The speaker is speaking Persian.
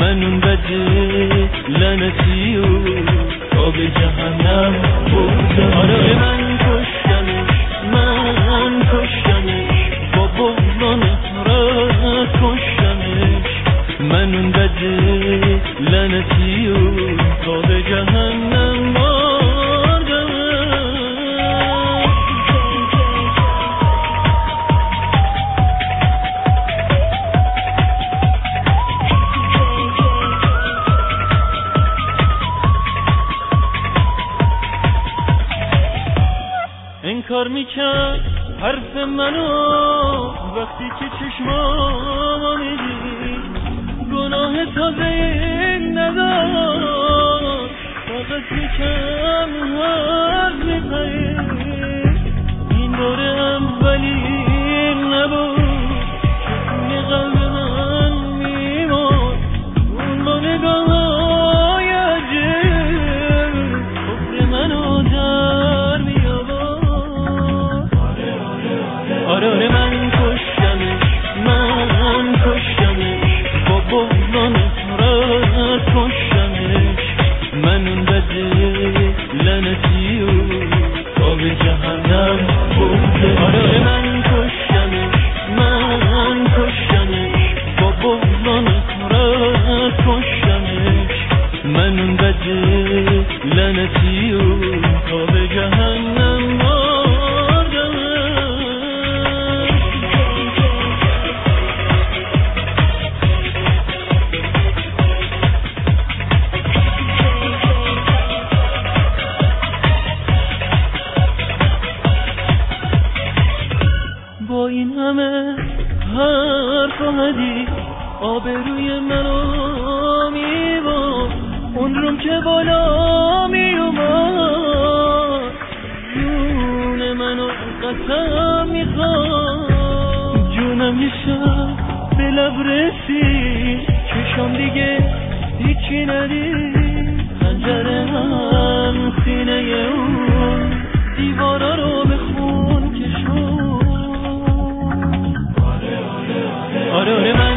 من اون بده لعنتی و تا به جهنم برده. آره من کشتمش، من کشتمش، با بغضان حسرت کشتمش. من اون بده لعنتی و تا به جهنم بردم. انکار میکرد حرف منو وقتی که چشمامو میدید، گناه تازه نداشت، فقط یکم حرف میپرید. این بار اولی نبود که قلب من میمرد، اون با نگاه‌های عجب کفر منو در میآورد. آره من کشتمش، من کشتمش، با بغضان حسرت کشتمش. من اون بده لعنتی و تا به جهنم برده. آره من کشتمش، من کشتمش، با بغضان حسرت کشتمش. من اون بده لعنتی و تا به جهنم برده. با این همه حرف و حدیث آبروی منو میبرد، اون روم که بالا میومد جون منو قسم میخواد. جونم یه شب به لب رسید، چشم دیگه هیچی ندید، خنجر هم سینه اون دیوارا رو به خون کشون. آره